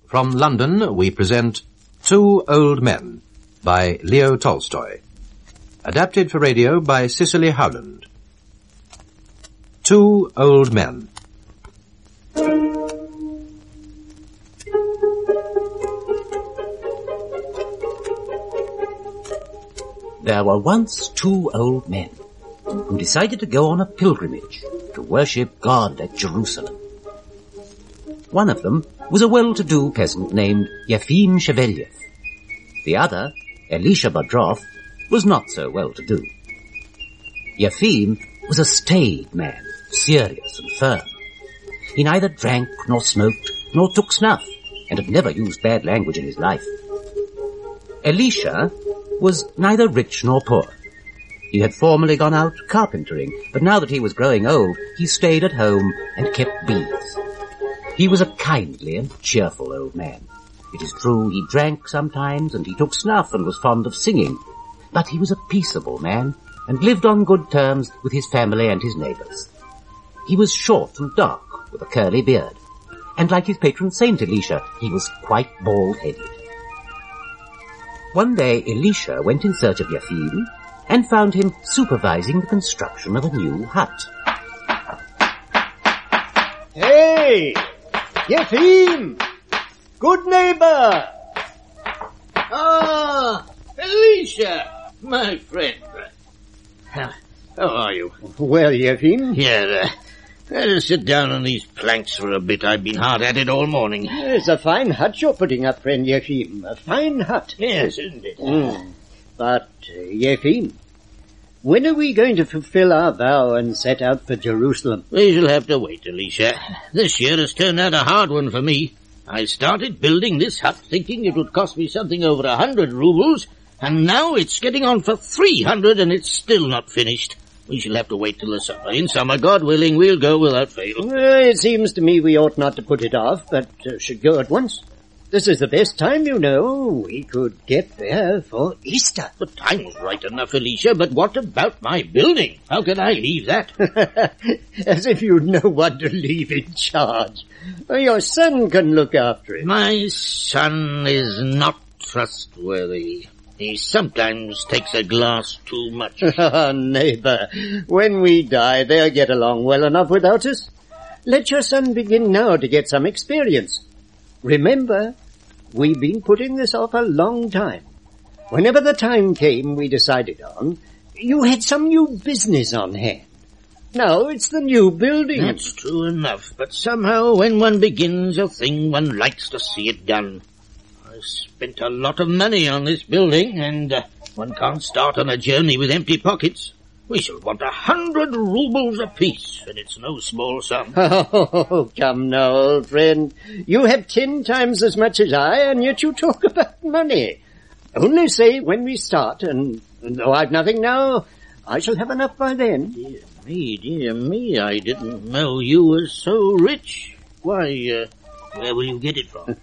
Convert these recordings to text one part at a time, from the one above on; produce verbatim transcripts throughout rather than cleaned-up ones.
From London, we present Two Old Men by Leo Tolstoy. Adapted for radio by Cicely Howland. Two Old Men. There were once two old men who decided to go on a pilgrimage to worship God at Jerusalem. One of them was a well-to-do peasant named Yefim Shevelyev. The other, Elisha Bodrov, was not so well-to-do. Yefim was a staid man, serious and firm. He neither drank nor smoked nor took snuff, and had never used bad language in his life. Elisha was neither rich nor poor. He had formerly gone out carpentering, but now that he was growing old, he stayed at home and kept bees. He was a kindly and cheerful old man. It is true he drank sometimes, and he took snuff and was fond of singing, but he was a peaceable man, and lived on good terms with his family and his neighbours. He was short and dark, with a curly beard, and like his patron saint Elisha, he was quite bald-headed. One day Elisha went in search of Yefim, and found him supervising the construction of a new hut. Hey! Yefim! Good neighbor! Ah, Elisha, my friend. How, how are you? Well, Yefim? Here, uh, let us sit down on these planks for a bit. I've been hard at it all morning. It's a fine hut you're putting up, friend Yefim. A fine hut. Yes, isn't it? Mm. But, uh, Yefim, when are we going to fulfill our vow and set out for Jerusalem? We shall have to wait, Elisha. This year has turned out a hard one for me. I started building this hut thinking it would cost me something over a hundred rubles, and now it's getting on for three hundred and it's still not finished. We shall have to wait till the summer. In summer, God willing, we'll go without fail. Uh, it seems to me we ought not to put it off, but uh, should go at once. This is the best time, you know. We could get there for Easter. The time's right enough, Elisha, but what about my building? How can I leave that? As if you'd know one to leave in charge. Your son can look after it. My son is not trustworthy. He sometimes takes a glass too much. Ah, neighbor, when we die, they'll get along well enough without us. Let your son begin now to get some experience. Remember, we've been putting this off a long time. Whenever the time came we decided on, you had some new business on hand. Now it's the new building. That's true enough, but somehow when one begins a thing, one likes to see it done. I spent a lot of money on this building, and uh, one can't start on a journey with empty pockets. We shall want a hundred rubles apiece, and it's no small sum. Oh, come now, old friend. You have ten times as much as I, and yet you talk about money. Only say when we start, and though I've nothing now, I shall have enough by then. Dear me, dear me, I didn't know you were so rich. Why, uh, where will you get it from?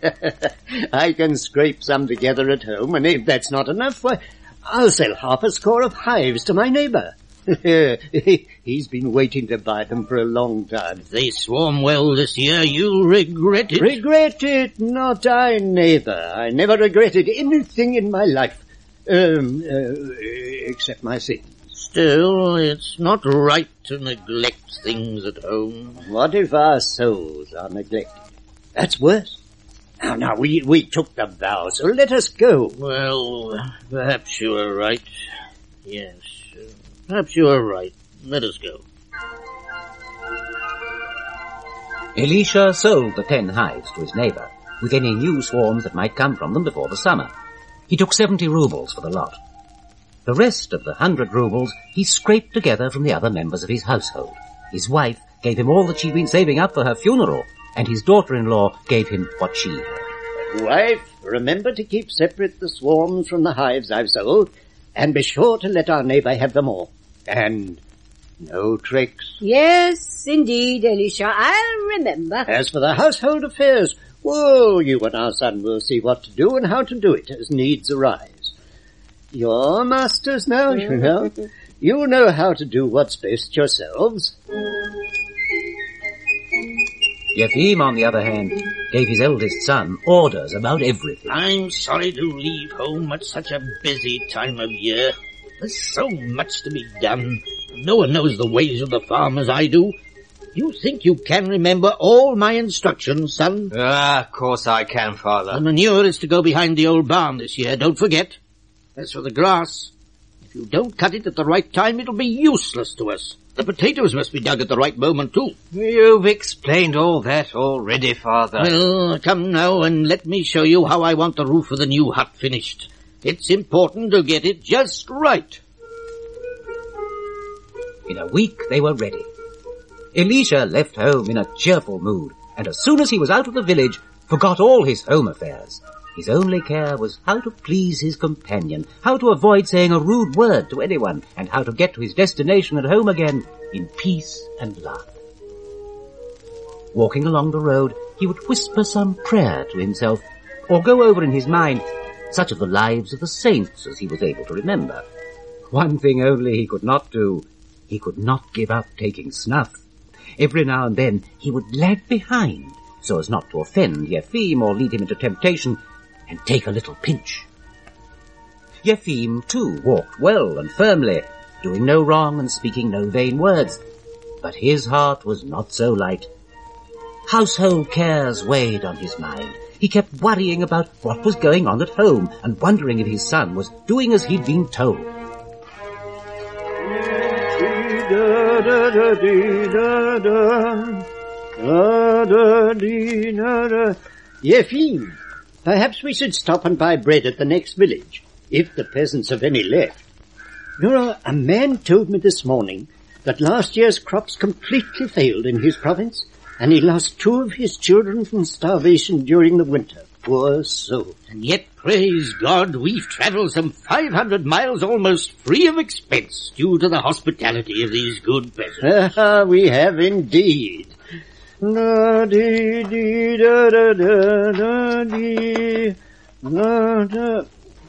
I can scrape some together at home, and if that's not enough, why, I'll sell half a score of hives to my neighbour. He's been waiting to buy them for a long time. If they swarm well this year, you'll regret it. Regret it? Not I, neighbour. I never regretted anything in my life. Um, uh, except my sins. Still, it's not right to neglect things at home. What if our souls are neglected? That's worse. Now, now, we, we took the vow, so let us go. Well, perhaps you are right. Yes, uh, perhaps you are right. Let us go. Elisha sold the ten hives to his neighbour, with any new swarms that might come from them before the summer. He took seventy rubles for the lot. The rest of the hundred rubles he scraped together from the other members of his household. His wife gave him all that she'd been saving up for her funeral, and his daughter-in-law gave him what she had. Wife, remember to keep separate the swarms from the hives I've sold, and be sure to let our neighbour have them all. And no tricks. Yes, indeed, Elisha, I'll remember. As for the household affairs, well, you and our son will see what to do and how to do it as needs arise. You're masters now, you know. You know how to do what's best yourselves. Yefim, on the other hand, gave his eldest son orders about everything. I'm sorry to leave home at such a busy time of year. There's so much to be done. No one knows the ways of the farm as I do. You think you can remember all my instructions, son? Ah, of course I can, Father. The manure is to go behind the old barn this year, don't forget. As for the grass, if you don't cut it at the right time, it'll be useless to us. The potatoes must be dug at the right moment, too. You've explained all that already, Father. Well, come now and let me show you how I want the roof of the new hut finished. It's important to get it just right. In a week they were ready. Elisha left home in a cheerful mood, and as soon as he was out of the village, forgot all his home affairs. His only care was how to please his companion, how to avoid saying a rude word to anyone, and how to get to his destination at home again in peace and love. Walking along the road, he would whisper some prayer to himself, or go over in his mind such of the lives of the saints as he was able to remember. One thing only he could not do. He could not give up taking snuff. Every now and then he would lag behind, so as not to offend Yefim or lead him into temptation, and take a little pinch. Yefim, too, walked well and firmly, doing no wrong and speaking no vain words. But his heart was not so light. Household cares weighed on his mind. He kept worrying about what was going on at home and wondering if his son was doing as he'd been told. Yefim, perhaps we should stop and buy bread at the next village, if the peasants have any left. You know, a man told me this morning that last year's crops completely failed in his province, and he lost two of his children from starvation during the winter. Poor soul. And yet, praise God, we've travelled some five hundred miles almost free of expense due to the hospitality of these good peasants. Ah, we have indeed. Da dee dee da da da da dee da da.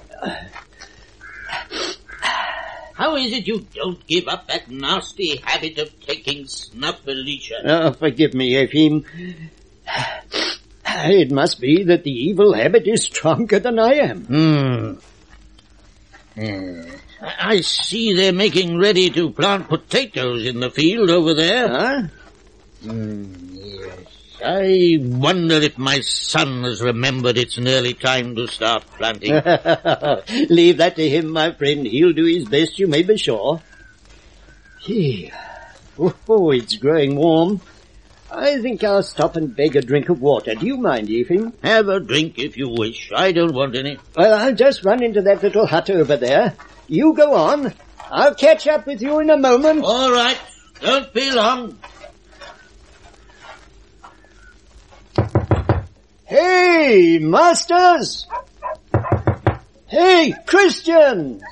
How is it you don't give up that nasty habit of taking snuff, Elisha? Oh, forgive me, Yefim. It must be that the evil habit is stronger than I am. Hmm. Uh, I see they're making ready to plant potatoes in the field over there. Huh? Mm, yes. I wonder if my son has remembered it's nearly time to start planting. Leave that to him, my friend. He'll do his best, you may be sure. Gee. Oh, it's growing warm. I think I'll stop and beg a drink of water. Do you mind, Yefim? Have a drink if you wish. I don't want any. Well, I'll just run into that little hut over there. You go on. I'll catch up with you in a moment. All right. Don't be long. Hey, masters! Hey, Christians!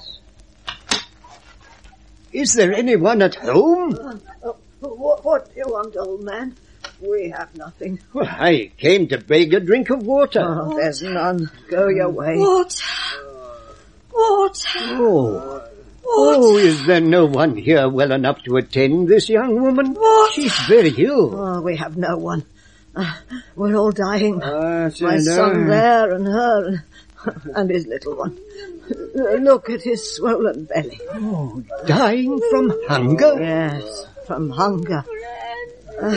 Is there anyone at home? Uh, uh, what, what do you want, old man? We have nothing. Well, I came to beg a drink of water. Oh, there's none. Go your way. What? What? Oh. Oh, is there no one here well enough to attend this young woman? What? She's very ill. Oh, we have no one. Uh, we're all dying. Uh, My son there and her and, and his little one. Look at his swollen belly. Oh, dying from hunger? Yes, from hunger. Uh,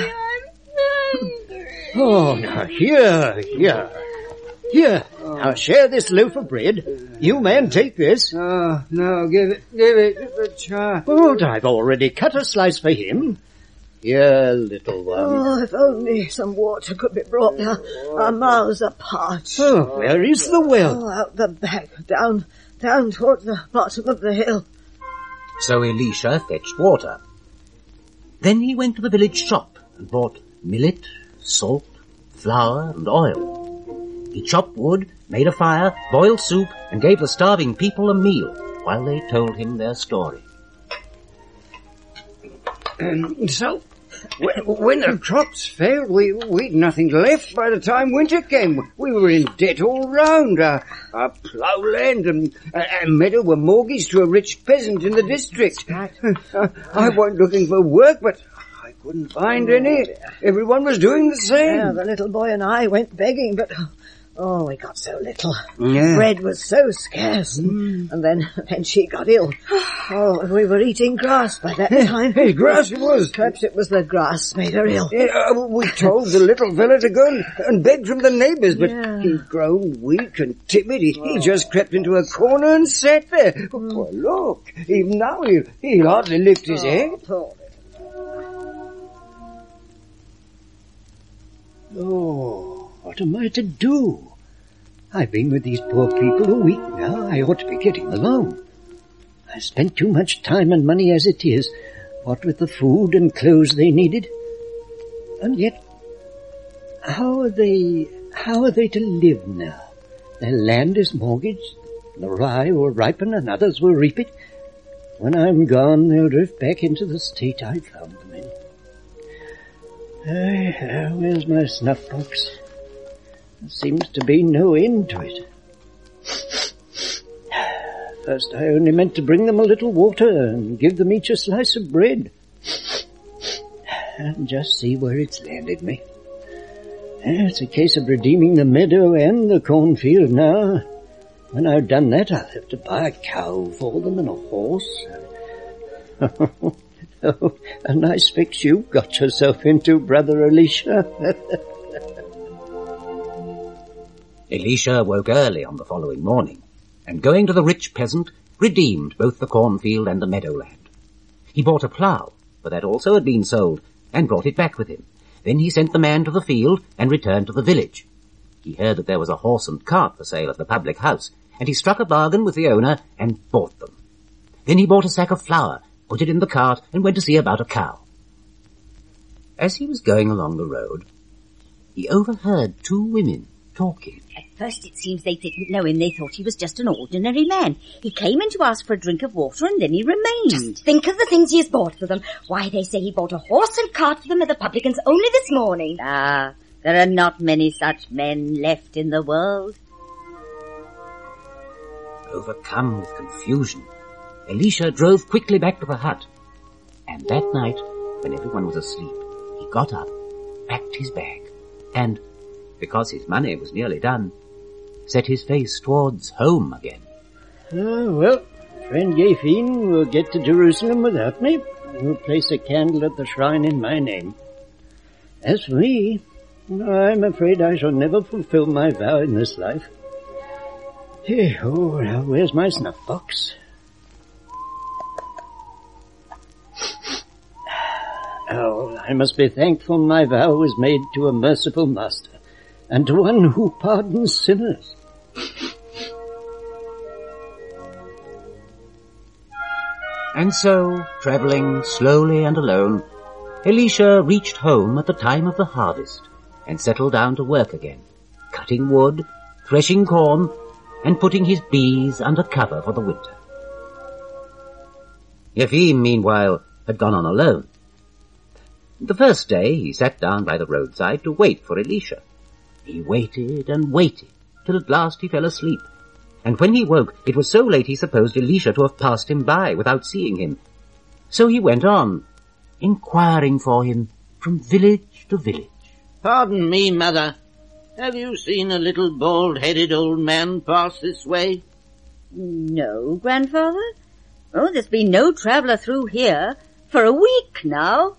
oh, now here, here. Here, now share this loaf of bread. You man, take this. Oh, no, give it, give it a try. But I've already cut a slice for him. Here, little one. Oh, if only some water could be brought now. Our mouths are parched. Oh, where is the well? Oh, out the back, down, down towards the bottom of the hill. So Elisha fetched water. Then he went to the village shop and bought millet, salt, flour, and oil. He chopped wood, made a fire, boiled soup, and gave the starving people a meal while they told him their story. Um, so, when, when the crops failed, we, we'd nothing left by the time winter came. We were in debt all round. Our, our ploughland and, and meadow were mortgaged to a rich peasant in the district. I, I wasn't looking for work, but I Couldn't find any. Everyone was doing the same. Yeah, the little boy and I went begging, but oh, we got so little. Yeah. Bread was so scarce, and, and then then she got ill. Oh, we were eating grass by that time. Hey, grass it was. Perhaps it was the grass made her ill. Yeah, uh, we told the little fella to go and, and beg from the neighbours, but Yeah. he'd grown weak and timid. He, he just crept into a corner and sat there. Oh, poor look, even now he, he hardly lift his head. Poor Oh, what am I to do? I've been with these poor people a week now. I ought to be getting along. I've spent too much time and money as it is, what with the food and clothes they needed. And yet, how are they, how are they to live now? Their land is mortgaged, the rye will ripen and others will reap it. When I'm gone, they'll drift back into the state I found them in. Uh, where's my snuff box? There seems to be no end to it. First I only meant to bring them a little water and give them each a slice of bread. And just see where it's landed me. It's a case of redeeming the meadow and the cornfield now. When I've done that, I'll have to buy a cow for them and a horse. Oh, a nice fix you got yourself into, Brother Elisha. Elisha woke early on the following morning, and going to the rich peasant, redeemed both the cornfield and the meadowland. He bought a plough, for that also had been sold, and brought it back with him. Then he sent the man to the field, and returned to the village. He heard that there was a horse and cart for sale at the public house, and he struck a bargain with the owner, and bought them. Then he bought a sack of flour, put it in the cart, and went to see about a cow. As he was going along the road, he overheard two women talking. At first it seems they didn't know him. They thought he was just an ordinary man. He came in to ask for a drink of water and then he remained. Just think of the things he has bought for them. Why, they say he bought a horse and cart for them at the publicans only this morning. Ah, there are not many such men left in the world. Overcome with confusion, Elisha drove quickly back to the hut. And that night, when everyone was asleep, he got up, packed his bag, and, because his money was nearly done, set his face towards home again. Oh, well, friend Yefin will get to Jerusalem without me. We'll place a candle at the shrine in my name. As for me, I'm afraid I shall never fulfill my vow in this life. Hey, oh, now where's my snuff box? Oh, I must be thankful my vow was made to a merciful master, and to one who pardons sinners. And so, travelling slowly and alone, Elisha reached home at the time of the harvest, and settled down to work again, cutting wood, threshing corn, and putting his bees under cover for the winter. Yefim, meanwhile, had gone on alone. The first day he sat down by the roadside to wait for Elisha. He waited and waited, till at last he fell asleep. And when he woke, it was so late he supposed Elisha to have passed him by without seeing him. So he went on, inquiring for him from village to village. Pardon me, mother. Have you seen a little bald-headed old man pass this way? No, grandfather. Oh, there's been no traveller through here for a week now.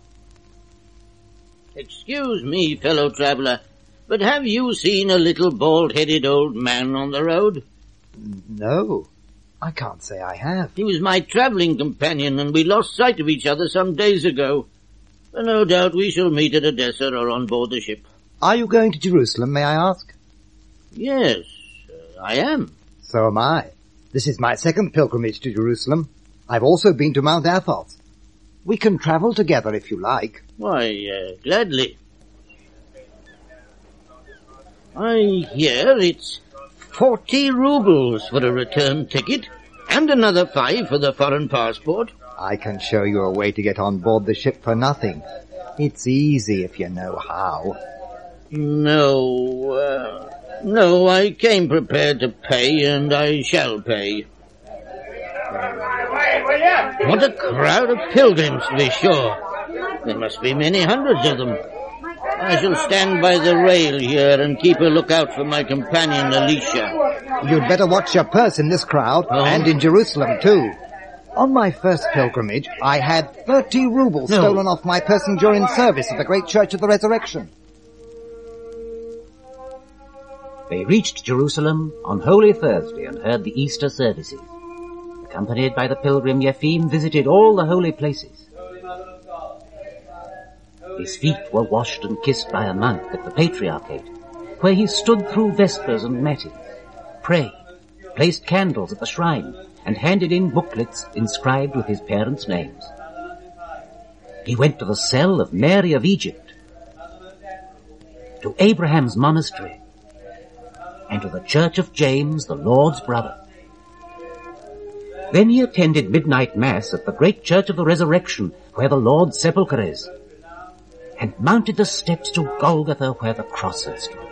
Excuse me, fellow traveller, but have you seen a little bald-headed old man on the road? No, I can't say I have. He was my travelling companion, and we lost sight of each other some days ago. But no doubt we shall meet at Edessa or on board the ship. Are you going to Jerusalem, may I ask? Yes, uh, I am. So am I. This is my second pilgrimage to Jerusalem. I've also been to Mount Athos. We can travel together if you like. Why, uh, gladly. I hear it's forty rubles for a return ticket, and another five for the foreign passport. I can show you a way to get on board the ship for nothing. It's easy if you know how. No, uh, no, I came prepared to pay, and I shall pay. What a crowd of pilgrims, to be sure. There must be many hundreds of them. I shall stand by the rail here and keep a lookout for my companion, Alicia. You'd better watch your purse in this crowd, Oh. and in Jerusalem too. On my first pilgrimage, I had thirty rubles No. stolen off my person during service at the great Church of the Resurrection. They reached Jerusalem on Holy Thursday and heard the Easter services. Accompanied by the pilgrim, Yefim visited all the holy places. His feet were washed and kissed by a monk at the Patriarchate, where he stood through Vespers and Matins, prayed, placed candles at the shrine, and handed in booklets inscribed with his parents' names. He went to the cell of Mary of Egypt, to Abraham's monastery, and to the Church of James, the Lord's brother. Then he attended midnight mass at the great Church of the Resurrection, where the Lord's sepulchre is, and mounted the steps to Golgotha, where the cross had stood.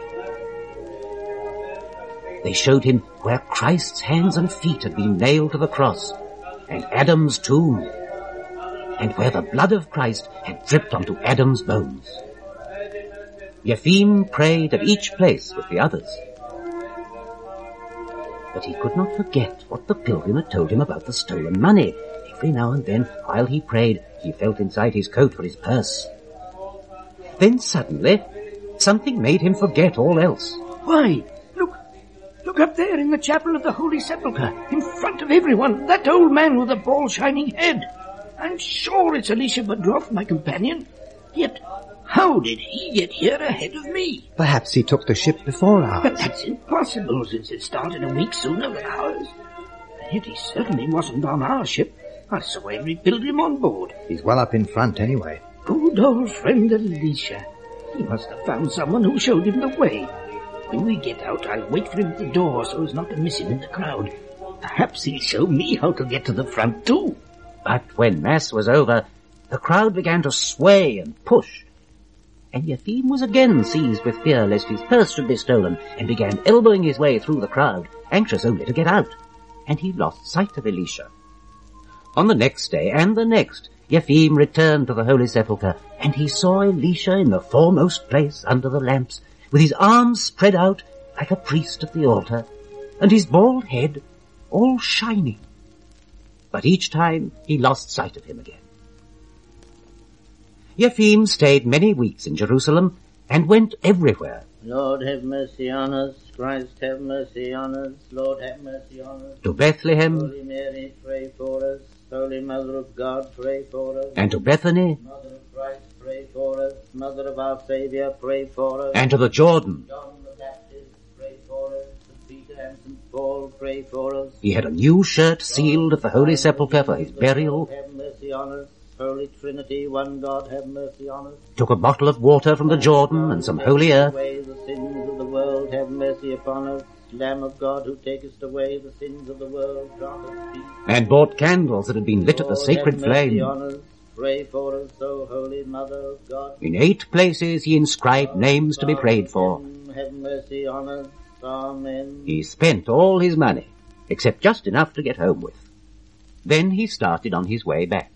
They showed him where Christ's hands and feet had been nailed to the cross, and Adam's tomb, and where the blood of Christ had dripped onto Adam's bones. Yefim prayed at each place with the others. But he could not forget what the pilgrim had told him about the stolen money. Every now and then, while he prayed, he felt inside his coat for his purse. Then suddenly, something made him forget all else. Why, look, look up there in the chapel of the Holy Sepulchre, in front of everyone, that old man with the bald shining head. I'm sure it's Elisha Badroff, my companion. Yet, how did he get here ahead of me? Perhaps he took the ship before ours. But that's impossible, since it started a week sooner than ours. And yet he certainly wasn't on our ship. I saw every pilgrim on board. He's well up in front anyway. Good old friend Elisha. He must have found someone who showed him the way. When we get out, I'll wait for him at the door so as not to miss him in the crowd. Perhaps he'll show me how to get to the front too. But when Mass was over, the crowd began to sway and push. And Yefim was again seized with fear lest his purse should be stolen, and began elbowing his way through the crowd, anxious only to get out. And he lost sight of Elisha. On the next day, and the next, Yefim returned to the Holy Sepulchre, and he saw Elisha in the foremost place under the lamps, with his arms spread out like a priest at the altar, and his bald head all shining. But each time he lost sight of him again. Yefim stayed many weeks in Jerusalem, and went everywhere. Lord have mercy on us, Christ have mercy on us, Lord have mercy on us. To Bethlehem, Holy Mary, pray for us. Holy Mother of God, pray for us. and to Bethany, Mother of Christ, pray for us. Mother of our Saviour, pray for us. and to the Jordan. John the Baptist, pray for us. Saint Peter and Saint Paul, pray for us. He had a new shirt sealed at the Holy Sepulchre for his burial, Have mercy on us. Holy Trinity, one God, have mercy on us. took a bottle of water from the Jordan and some holy earth, Away the sins of the world, have mercy upon us. Lamb of God, who takest away the sins of the world, grant us peace. and bought candles that had been lit at the Lord, sacred have mercy flame. on us. Pray for us, O Holy Mother of God. In eight places he inscribed names to be prayed for. Have mercy on us. Amen. He spent all his money, except just enough to get home with. Then he started on his way back.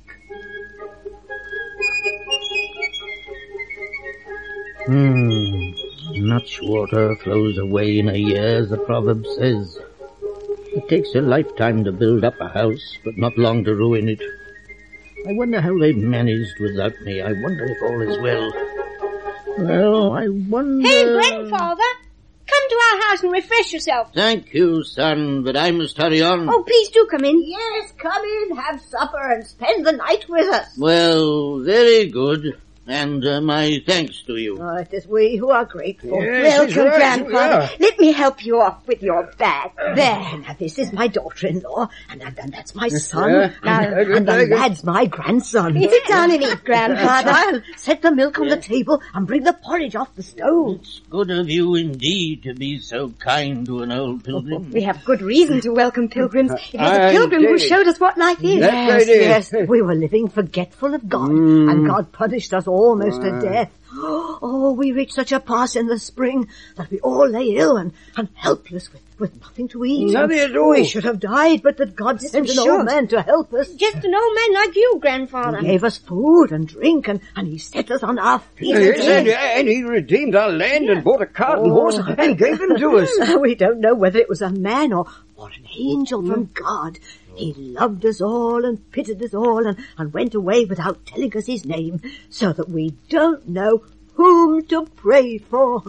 Hmm. Much water flows away in a year, as the proverb says. It takes a lifetime to build up a house, but not long to ruin it. I wonder how they've managed without me. I wonder if all is well. Well, I wonder... Hey, grandfather! Come to our house and refresh yourself. Thank you, son, but I must hurry on. Oh, please do come in. Yes, come in, have supper, and spend the night with us. Well, very good. And uh, my thanks to you. Oh, it is we who are grateful. Yes, Welcome, right, grandfather. we Let me help you off with your bag. There, now this is my daughter-in-law, and, and, and that's my son, Yeah. and, Very good, and the very good. lad's my grandson. Sit down and eat, grandfather. I'll set the milk on the table and bring the porridge off the stove. It's good of you indeed to be so kind to an old pilgrim. We have good reason to welcome pilgrims. It was a I'm pilgrim who David. showed us what life is. That's Yes, right, yes, yes. we were living forgetful of God, Mm. and God punished us almost to death. Oh, we reached such a pass in the spring that we all lay ill and, and helpless with, with nothing to eat. Nothing at all. We should have died, but that God sent an should. old man to help us. Just an old man like you, Grandfather. He gave us food and drink, and, and he set us on our feet. Yes, again. and, and he redeemed our land and bought a cart and horse and gave them to us. We don't know whether it was a man or, or an angel from God. He loved us all and pitied us all and, and went away without telling us his name, so that we don't know whom to pray for.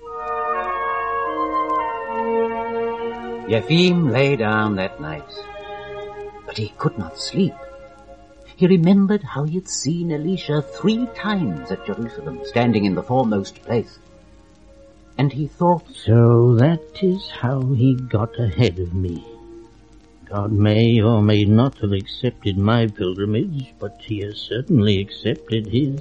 Yefim lay down that night, but he could not sleep. He remembered how he had seen Elisha three times at Jerusalem, standing in the foremost place. And he thought, so that is how he got ahead of me. God may or may not have accepted my pilgrimage, but he has certainly accepted his.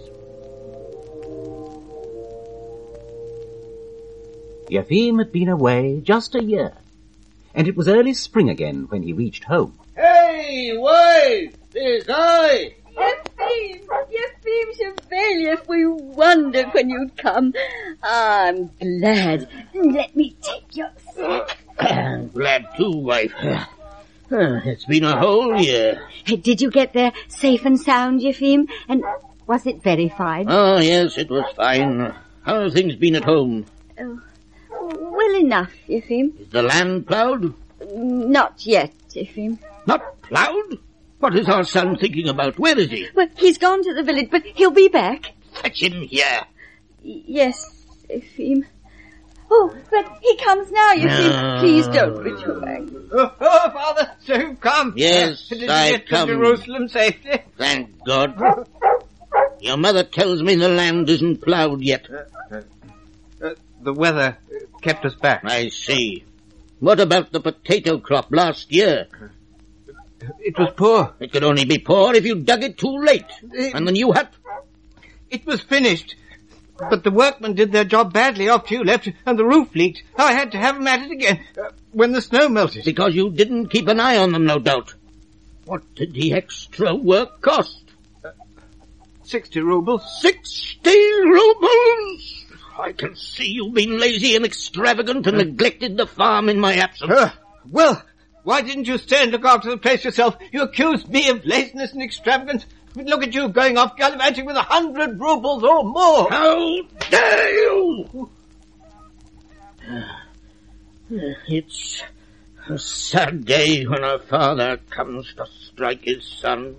Yefim had been away just a year, and it was early spring again when he reached home. Hey, wife! There's I! Yefim, Yefim Chevalier, we wondered when you'd come. I'm glad. Let me take your seat. I'm glad too, wife. Uh, it's been a whole year. Did you get there safe and sound, Yefim? And was it very fine? Oh, yes, it was fine. How have things been at home? Oh, well enough, Yefim. Is the land ploughed? Not yet, Yefim. Not ploughed? What is our son thinking about? Where is he? Well, he's gone to the village, but he'll be back. Fetch him here. Y- yes, Yefim. Oh, but he comes now, Yefim. No. Please don't return back. Oh, oh, Father, so you've come. Yes, Did you I get come. to Jerusalem safely? Thank God. Your mother tells me the land isn't ploughed yet. Uh, uh, uh, the weather kept us back. I see. What about the potato crop last year? It was poor. It could only be poor if you dug it too late. And the new hut? It was finished. But the workmen did their job badly after you left, and the roof leaked. I had to have them at it again uh, when the snow melted. Because you didn't keep an eye on them, no doubt. What did the extra work cost? Uh, Sixty rubles. Sixty rubles? I can see you've been lazy and extravagant and uh, neglected the farm in my absence. Uh, well, why didn't you stay and look after the place yourself? You accused me of laziness and extravagance. But look at you going off gallivanting with a hundred rubles or more. How dare you! It's a sad day when a father comes to strike his son.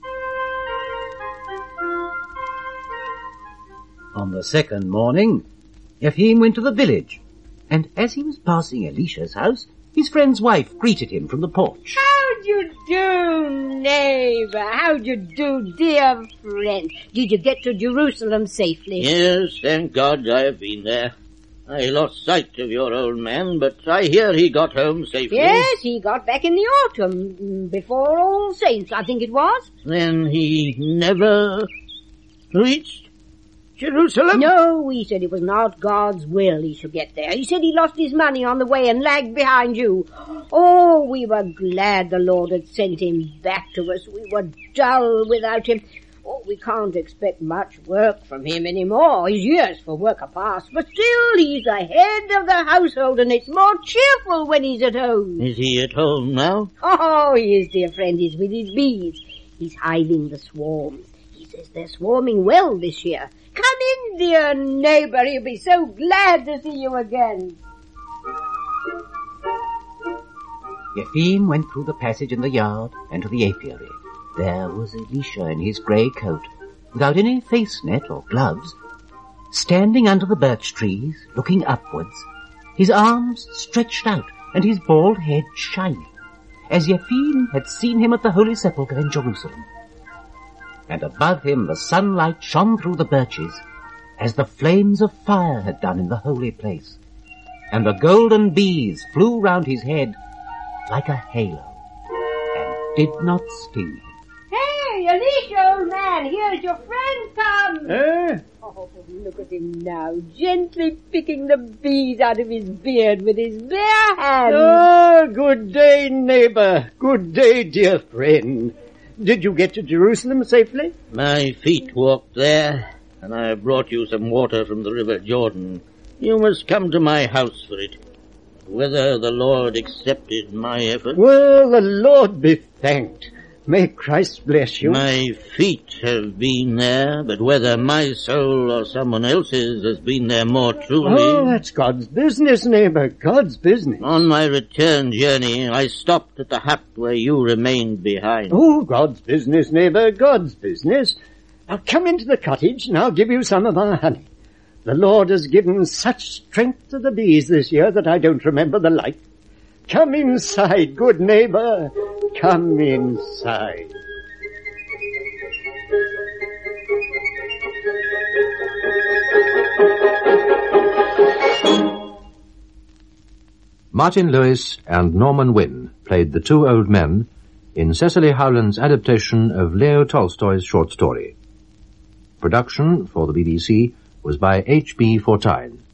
On the second morning, Yefim went to the village, and as he was passing Elisha's house, his friend's wife greeted him from the porch. How'd you do, neighbor? How'd you do, dear friend? Did you get to Jerusalem safely? Yes, thank God I have been there. I lost sight of your old man, but I hear he got home safely. Yes, he got back in the autumn, before All Saints, I think it was. Then he never reached Jerusalem? No, he said it was not God's will he should get there. He said he lost his money on the way and lagged behind you. Oh, we were glad the Lord had sent him back to us. We were dull without him. Oh, we can't expect much work from him anymore. His years for work are past, but still he's the head of the household and it's more cheerful when he's at home. Is he at home now? Oh, he is, dear friend. He's with his bees. He's hiving the swarms. He says they're swarming well this year. Come in, dear neighbor. He'll be so glad to see you again. Yefim went through the passage in the yard and to the apiary. There was Elisha in his grey coat, without any face net or gloves, standing under the birch trees, looking upwards, his arms stretched out and his bald head shining, as Yefim had seen him at the Holy Sepulchre in Jerusalem. And above him the sunlight shone through the birches, as the flames of fire had done in the holy place, and the golden bees flew round his head like a halo, and did not sting him. Hey, Elisha, old man, here's your friend come. Eh? Oh, look at him now, gently picking the bees out of his beard with his bare hands. Ah, good day, neighbor. Good day, dear friend. Did you get to Jerusalem safely? My feet walked there. and I have brought you some water from the River Jordan. You must come to my house for it. Whether the Lord accepted my effort... Well, the Lord be thanked. May Christ bless you. My feet have been there, but whether my soul or someone else's has been there more truly... Oh, that's God's business, neighbour, God's business. On my return journey, I stopped at the hut where you remained behind. Oh, God's business, neighbour, God's business. Now come into the cottage and I'll give you some of our honey. The Lord has given such strength to the bees this year that I don't remember the like. Come inside, good neighbour. Come inside. Martin Lewis and Norman Wynne played the two old men in Cecily Howland's adaptation of Leo Tolstoy's short story. Production for the B B C was by H B Fortyne.